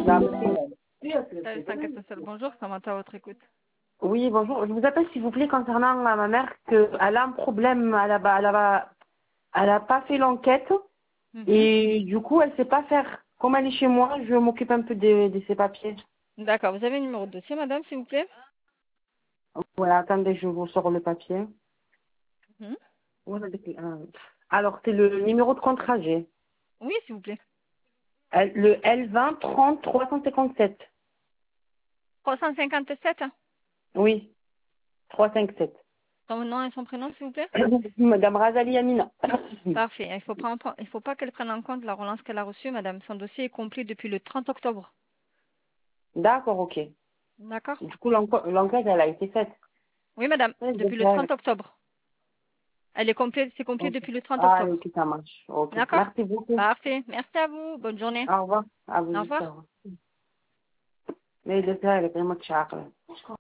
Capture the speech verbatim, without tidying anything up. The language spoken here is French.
لا مسكينة. Salut cinq quatre sept, bonjour, comment à votre écoute? Oui, bonjour. Je vous appelle s'il vous plaît concernant euh, ma mère qu'elle a un problème, elle a, elle a, elle a pas fait l'enquête Mhm. et du coup elle sait pas faire. Comme elle est chez moi, je m'occupe un peu de, de ses papiers. D'accord, vous avez le numéro de dossier, madame, s'il vous plaît? Voilà, attendez, je vous sors le papier. Mhm. Voilà, depuis- euh, Alors c'est le numéro de contrat j'ai. Oui, s'il vous plaît. L- Le L vingt trente trois cent cinquante-sept. trois cent cinquante-sept. Oui, trois cent cinquante-sept. Son nom et son prénom, s'il vous plaît? Madame Razali Amina. Parfait. Il faut prendre, il faut pas qu'elle prenne en compte la relance qu'elle a reçue, madame. Son dossier est complet depuis le trente octobre. D'accord, ok. D'accord? Du coup l'enquête l'enquête, elle a été faite. Oui, madame, Oui, depuis le d'accord. trente octobre. Elle est complète, c'est complet Ok. depuis le trente Ah, octobre. ok, ça marche. Ok. D'accord? Merci beaucoup. Parfait. Merci à vous. Bonne journée. Au revoir. À vous Au aussi. Au revoir. revoir. Mais le père, il est vraiment tchar.